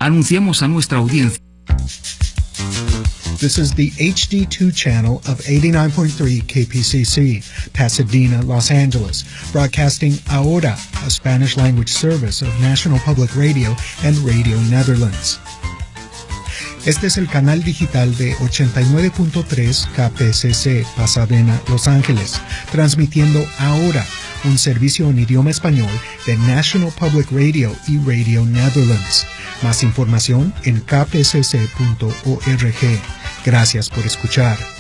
Anunciamos a nuestra audiencia. This is the HD2 channel of 89.3 KPCC, Pasadena, Los Angeles, broadcasting Ahora, a Spanish language service of National Public Radio and Radio Netherlands. Este es el canal digital de 89.3 KPCC, Pasadena, Los Ángeles, transmitiendo Ahora, un servicio en idioma español de National Public Radio y Radio Netherlands. Más información en kpcc.org. Gracias por escuchar.